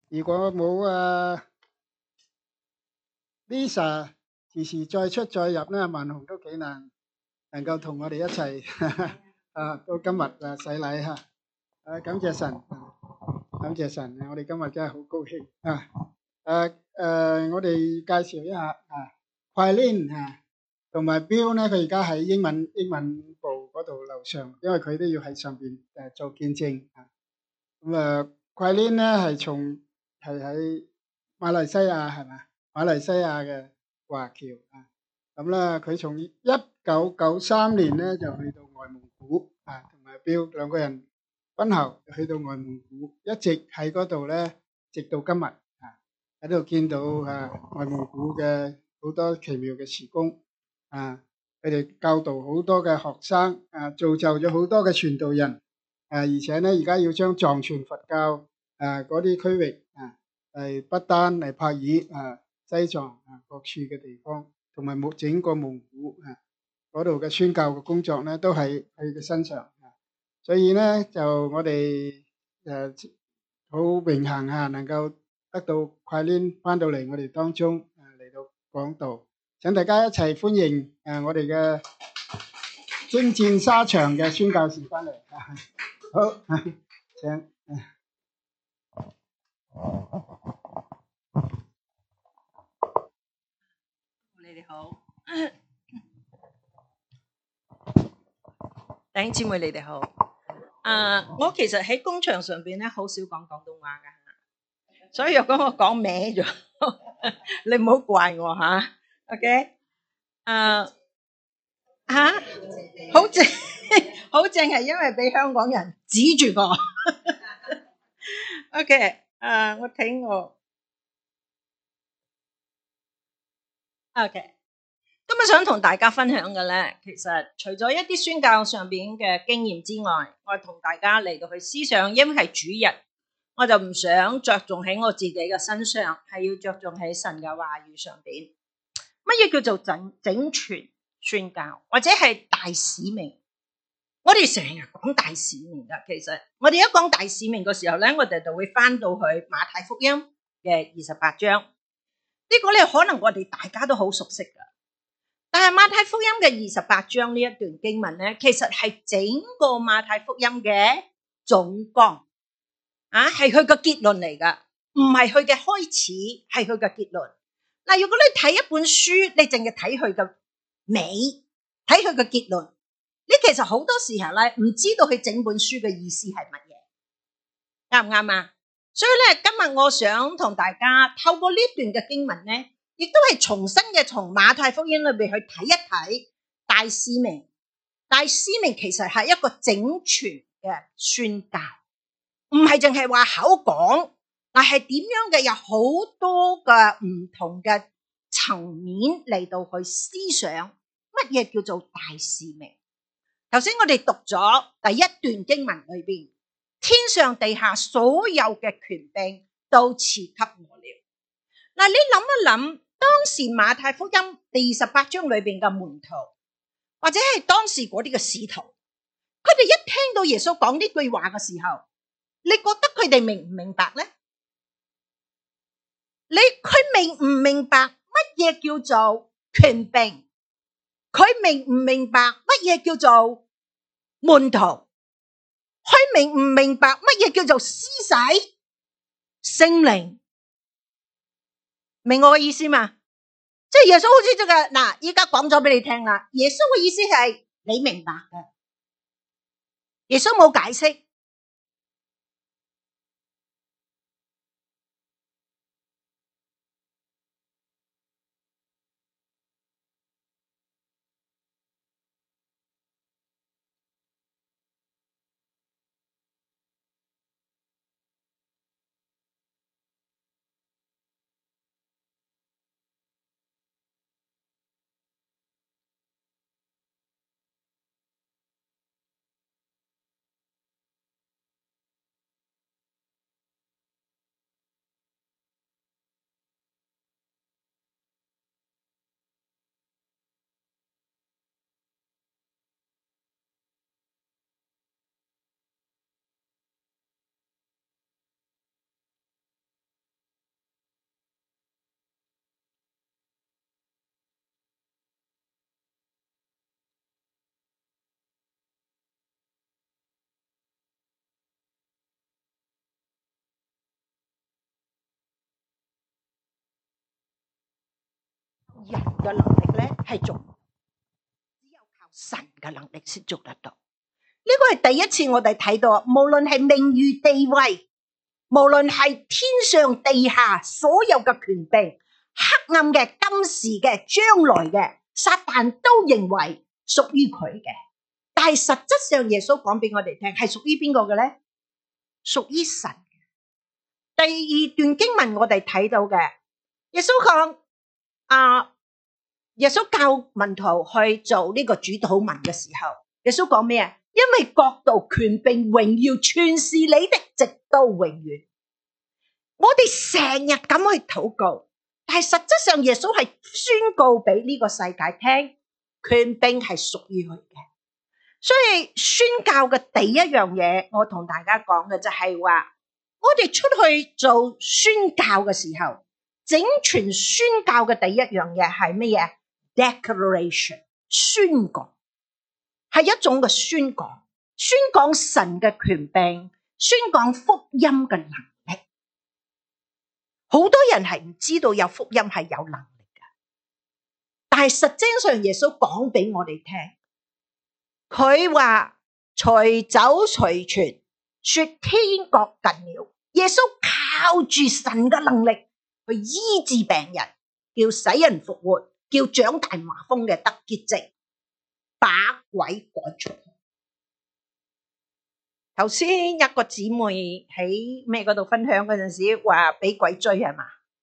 如果冇Lisa 時時再出再入咧，文雄都幾難能夠同我哋一齊到今日洗禮嚇。感謝神，感謝神，我哋今日真係好高興啊！我哋介紹一下Quilin 同埋 Bill 咧，佢而家喺英文部嗰度樓上，因為佢都要喺上邊做見證啊。咁Quilin 咧係喺馬來西亞係嘛？馬來西亞嘅華僑啊。咁咧，佢從1993年咧就去到外蒙古同埋 Bill 兩個人婚後去到外蒙古，一直喺嗰度咧，直到今日喺度見到外蒙古嘅好多奇妙嘅事工佢哋教導好多嘅學生造就咗好多嘅傳道人而且咧而家要將藏傳佛教嗰啲區域係不單尼泊爾西藏各處嘅地方，同埋整個蒙古嗰度嘅宣教嘅工作咧，都喺佢嘅身上所以咧就我哋好榮幸能夠得到Quilin翻到嚟我哋當中嚟到講道，請大家一齊歡迎我哋嘅征戰沙場嘅宣教士翻嚟好，請你哋好，弟兄姊妹你哋好。我其實喺工場上邊咧，好少講廣東話噶，所以若果我講歪咗，你唔好怪我吓。OK，好正，好正係因為俾香港人指住我。OK，我睇我 OK。今日想同大家分享嘅咧，其實除咗一啲宣教上邊嘅經驗之外，我同大家嚟到去思想，因為係主日，我就唔想着重喺我自己嘅身上，係要着重喺神嘅話語上邊。乜嘢叫做整全宣教，或者係大使命？我哋成日講大使命噶，其實我哋一講大使命嘅時候咧，我哋就會翻到去馬太福音嘅28章，呢個咧可能我哋大家都好熟悉噶。但係馬太福音嘅28章呢一段經文咧，其實係整個馬太福音嘅總綱係佢個結論嚟噶，唔係佢嘅開始，係佢嘅結論。嗱，如果你睇一本書，你淨係睇佢嘅尾，睇佢嘅結論，你其實好多時候咧唔知道佢整本書嘅意思係乜嘢，啱唔啱啊？所以咧，今日我想同大家透過呢段嘅經文咧，亦都係重新嘅從馬太福音裏邊去睇一睇大使命。大使命其實係一個整全嘅宣教，唔係淨係話口講，但係點樣嘅有好多嘅唔同嘅層面嚟到去思想乜嘢叫做大使命。頭先我哋讀咗第一段經文裏邊，天上地下所有嘅權柄都賜給我了。嗱，你諗一諗，當時馬太福音第28章裏邊嘅門徒，或者係當時嗰啲嘅使徒，佢哋一聽到耶穌講呢句話嘅時候，你覺得佢哋明唔明白呢？佢明唔明白乜嘢叫做權柄？佢明唔明白乜嘢叫做門徒？佢明唔明白乜嘢叫做施洗聖靈？明我嘅意思嘛？即係耶穌好似這個嗱，依家講咗俾你聽啦。耶穌嘅意思係你明白嘅，耶穌冇解釋。 人嘅能力咧係做，只有靠神嘅能力先做得到。呢個係第一次我哋睇到，無論係名譽地位，無論係天上地下所有嘅權柄，黑暗嘅、今時嘅、將來嘅，撒旦都認為屬於佢嘅。但係實質上耶穌講俾我哋聽，係屬於邊個嘅咧？屬於神。第二段經文我哋睇到嘅，耶穌講耶穌教門徒去做呢個主禱文嘅時候，耶穌講咩啊？因為國度、權柄、榮耀全是你的，直到永遠。我哋成日咁去禱告，但係實質上耶穌係宣告俾呢個世界聽，權柄係屬於佢嘅。所以宣教嘅第一樣嘢，我同大家講嘅就係話，我哋出去做宣教嘅時候，整全宣教嘅第一樣嘢係乜嘢？Declaration， 宣講，係一種嘅宣講，宣講神嘅權柄，宣講福音嘅能力。好多人係唔知道有福音係有能力嘅，但係實際上耶穌講俾我哋聽，佢話隨走隨傳，說天國近了。耶穌靠住神嘅能力去醫治病人，叫死人復活，叫長大麻風嘅得潔淨，把鬼趕出去。頭先一個姊妹喺咩嗰度分享嗰陣時，話俾鬼追係嘛？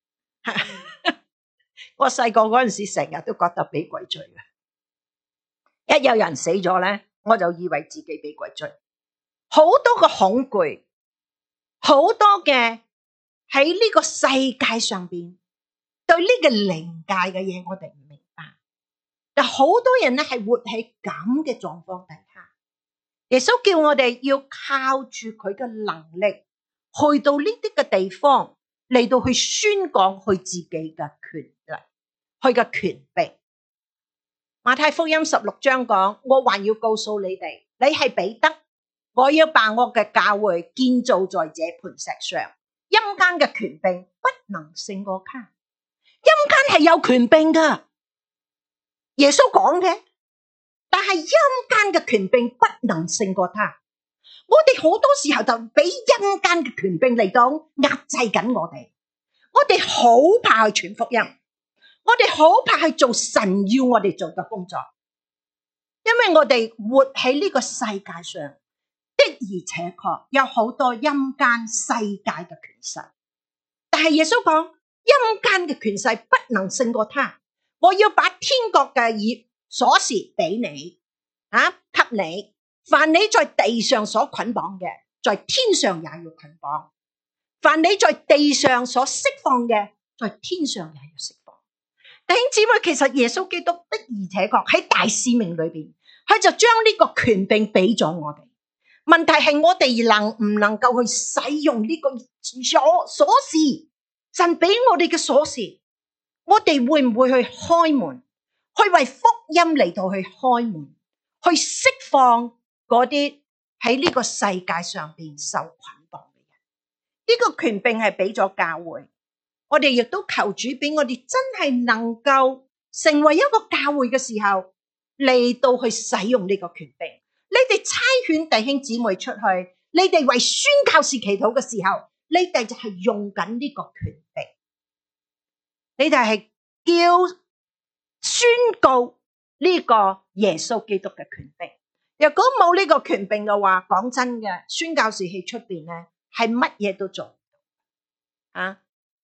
我細個嗰陣時成日都覺得俾鬼追嘅，一有人死咗咧，我就以為自己俾鬼追，好多個恐懼，好多嘅喺呢個世界上邊對呢個靈界嘅嘢，我哋唔明白。但好多人咧係活喺咁嘅狀況底下，耶穌叫我哋要靠住佢嘅能力，去到呢啲嘅地方嚟到去宣講佢自己嘅權力，佢嘅權柄。馬太福音16章講，我還要告訴你哋，你係彼得，我要把我嘅教會建造在這磐石上，陰間嘅權柄不能勝過他。陰間係有權柄噶，耶穌講嘅，但係陰間嘅權柄不能勝過他。我哋好多時候就俾陰間嘅權柄嚟到壓制緊我哋，我哋好怕去傳福音，我哋好怕去做神要我哋做嘅工作，因為我哋活喺呢個世界上的而且確有好多陰間世界嘅權勢，但係耶穌講陰間嘅權勢不能勝過他。我要把天國嘅鎖匙俾你，給你。凡你在地上所捆綁嘅，在天上也要捆綁；凡你在地上所釋放嘅，在天上也要釋放。弟兄姊妹，其實耶穌基督的而且確喺大使命裏邊，佢就將呢個權柄俾咗我哋。問題係我哋能唔能夠去使用呢個鎖匙？神俾我哋嘅鎖匙，我哋會唔會去開門，去為福音嚟到去開門，去釋放嗰啲喺呢個世界上邊受捆綁嘅人？呢個權柄係俾咗教會，我哋亦都求主俾我哋真係能夠成為一個教會嘅時候，嚟到去使用呢個權柄。你哋差遣弟兄姊妹出去，你哋為宣教士祈禱嘅時候，你哋就係用緊呢個權柄，你哋係叫宣告呢個耶穌基督嘅權柄。如果冇呢個權柄嘅話，講真嘅，宣教士喺出邊咧係乜嘢都做唔到啊！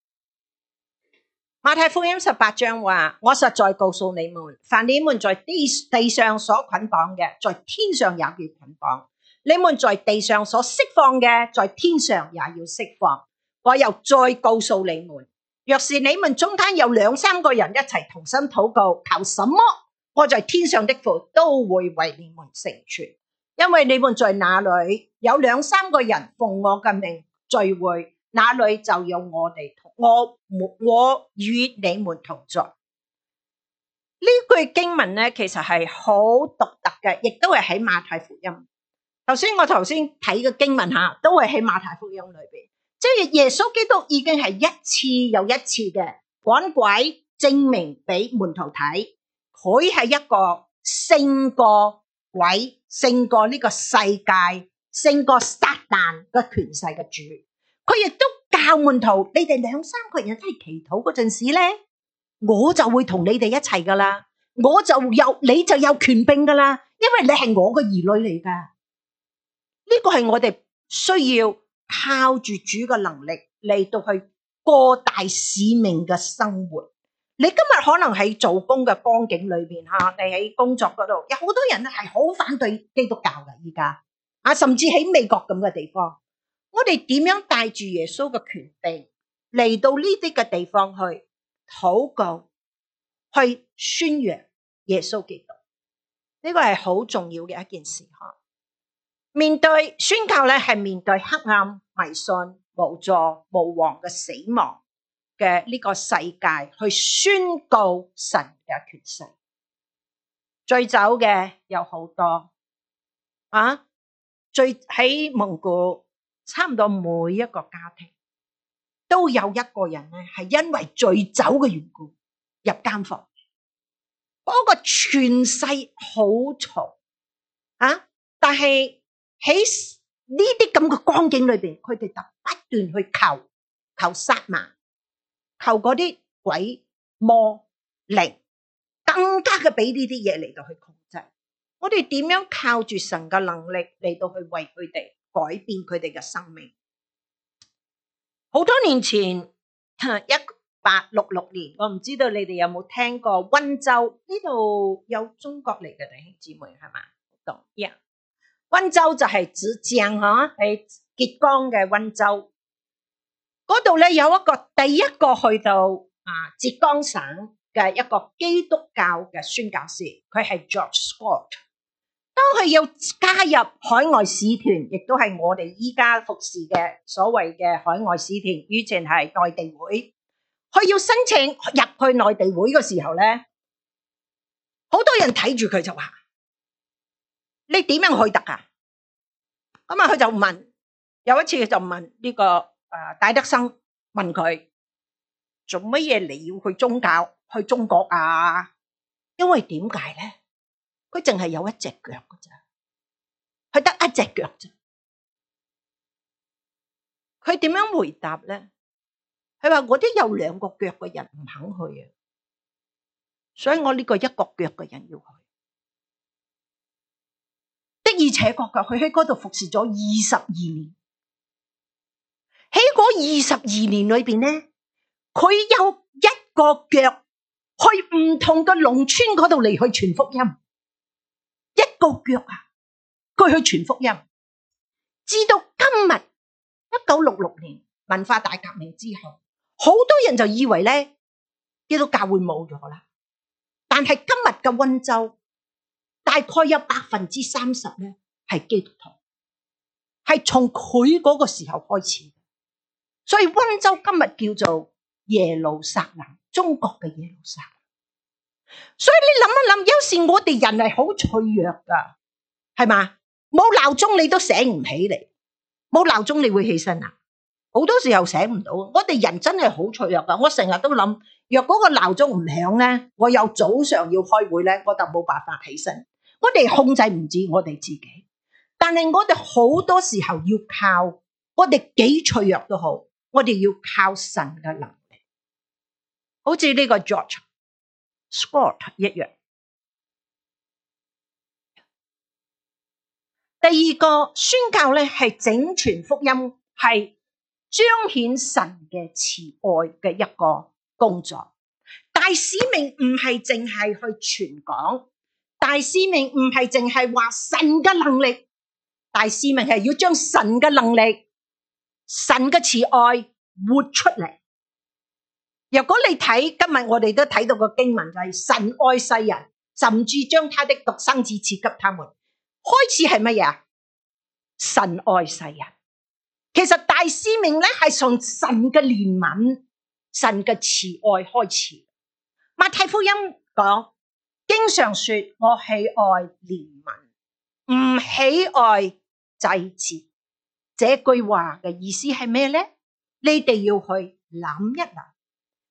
馬太福音18章話，我實在告訴你們，凡你們在地上所捆綁嘅，在天上也要捆綁；你們在地上所釋放嘅，在天上也要釋放。我又再告訴你們，若是你們中間有2、3個人一齊同心禱告，求什麼，我在天上的父都會為你們成全。因為你們在哪裏有2、3個人奉我嘅名聚會，那裏就有我與你們同在。呢句經文咧，其實係好獨特嘅，亦都係喺馬太福音。我頭先睇嘅經文吓，都係喺馬太福音裏邊。即係耶穌基督已經係一次又一次嘅趕鬼、 證明俾門徒睇，佢係一個勝過鬼、勝過呢個世界、勝過撒旦嘅權勢嘅主。佢亦都教門徒，你哋2、3個人一齊祈禱嗰陣時咧，我就會同你哋一齊噶啦，你就有權柄噶啦，因為你係我嘅兒女嚟噶。呢個係我哋需要靠住主嘅能力嚟到去過大使命嘅生活。你今日可能喺做工嘅光景裏邊吓，你喺工作嗰度有好多人係好反對基督教嘅，依家甚至喺美國咁嘅地方，我哋點樣帶住耶穌嘅權柄嚟到呢啲嘅地方去禱告，去宣揚耶穌基督？呢個係好重要嘅一件事吓。面對宣教咧，係面對黑暗、迷信、無助、無王嘅死亡嘅呢個世界，去宣告神嘅權勢。醉酒嘅有好多喺蒙古，差唔多每一個家庭都有一個人咧，係因為醉酒嘅緣故入監房。嗰個權勢好嘈但係喺呢啲咁嘅光景裏邊，佢哋就不斷去求撒瑪，求嗰啲鬼魔靈，更加嘅俾呢啲嘢嚟到去控制。我哋點樣靠住神嘅能力嚟到去為佢哋改變佢哋嘅生命？好多年前1866年，我唔知道你哋有冇聽過溫州，呢度有中國嚟嘅弟兄姊妹係嘛？懂呀。溫州就係浙江係浙江嘅溫州，嗰度咧有一個第一個去到浙江省嘅一個基督教嘅宣教士，佢係 George Scott。當佢要加入海外使團，亦都係我哋依家服侍嘅所謂嘅海外使團，以前係內地會，佢要申請入去內地會嘅時候咧，好多人睇住佢就話，你點樣去得啊？咁佢就問，有一次佢就問呢個戴德生，問佢做乜嘢你要去宗教去中國啊？因為點解咧？佢淨係有一隻腳㗎咋，佢得一隻腳咋。佢點樣回答咧？佢話我啲有2個腳嘅人唔肯去啊，所以我呢個1個腳嘅人要去。的而且確佢喺嗰度服侍咗22年，喺嗰22年裏邊咧，佢有1個腳去唔同嘅農村嗰度嚟去傳福音，1個腳佢去傳福音，至到今日1966年文化大革命之後，好多人就以為咧基督教會冇咗啦，但係今日嘅溫州大概有30%咧係基督徒，係從佢嗰個時候開始，所以溫州今日叫做耶路撒冷，中國嘅耶路撒冷。所以你諗一諗，有時我哋人係好脆弱噶，係嘛？冇鬧鐘你都醒唔起嚟，冇鬧鐘你會起身啊？好多時候醒唔到，我哋人真係好脆弱噶。我成日都諗，若嗰個鬧鐘唔響咧，我有早上要開會咧，我就冇辦法起身。我哋控制唔住我哋自己，但係我哋好多時候要靠，我哋幾脆弱都好，我哋要靠神嘅能力，好似呢個 George Scott 一樣。第二個宣教咧，係整傳福音，係彰顯神嘅慈愛嘅一個工作。大使命唔係淨係去傳講，大使命唔係淨係話神嘅能力，大使命係要將神嘅能力、神嘅慈愛活出嚟。如果你睇今日我哋都睇到個經文，就係神愛世人，甚至將他的獨生子賜給他們。開始係乜嘢啊？神愛世人。其實大使命咧係從神嘅憐憫、神嘅慈愛開始。馬太福音講，經常說我喜愛憐憫，唔喜愛祭祀。這句話嘅意思係咩咧？你哋要去諗一諗。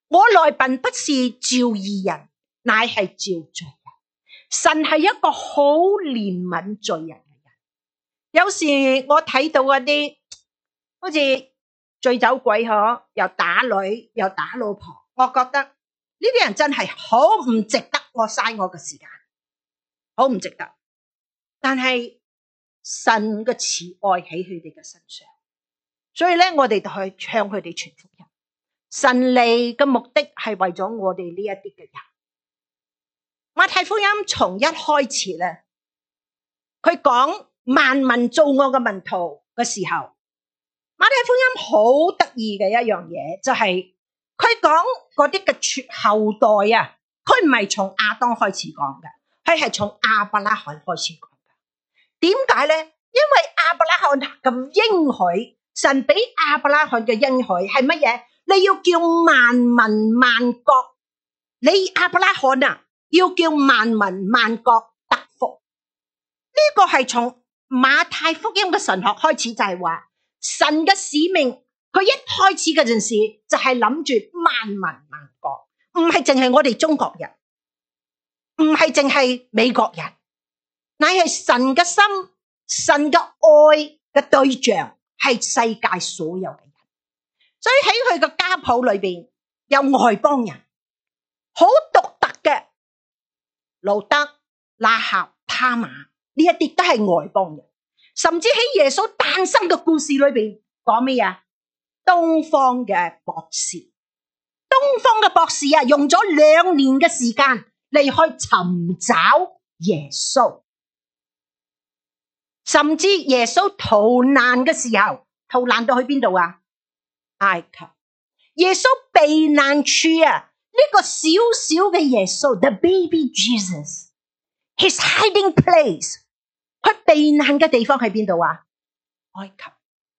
我來並不是召義人，乃係召罪人。神係一個好憐憫罪人嘅人。有時我睇到嗰啲好似醉酒鬼又打女又打老婆，我覺得呢啲人真係好唔值得我嘥我嘅時間，好唔值得。但係神嘅慈愛喺佢哋嘅身上，所以咧我哋就去向佢哋傳福音。神嚟嘅目的係為咗我哋呢一啲嘅人。馬太福音從一開始咧，佢講萬民做我嘅門徒嘅時候，馬太福音好得意嘅一樣嘢，就係佢講嗰啲嘅後代啊，佢唔係從亞當開始講嘅，佢係從亞伯拉罕開始講嘅。點解咧？因為亞伯拉罕咁應許，神俾亞伯拉罕嘅應許係乜嘢？你要叫萬民萬國，你亞伯拉罕啊，要叫萬民萬國得福。呢個係從馬太福音嘅神學開始，就係話神嘅使命，佢一開始嗰陣時就係諗住萬民萬國，唔係淨係我哋中國人，唔係淨係美國人，乃係神嘅心，神嘅愛嘅對象係世界所有嘅人。所以喺佢嘅家譜裏邊有外邦人，好獨特嘅路德、拉合、他瑪，呢一啲都係外邦人。甚至喺耶穌誕生嘅故事裏邊講咩啊？東方嘅博士，東方嘅博士啊，用咗2年嘅時間嚟去尋找耶穌。甚至耶穌逃難嘅時候，逃難到去邊度啊？埃及。耶穌避難處啊，呢個小小嘅耶穌 ，the baby Jesus， his hiding place， 佢避難嘅地方喺邊度啊？埃及。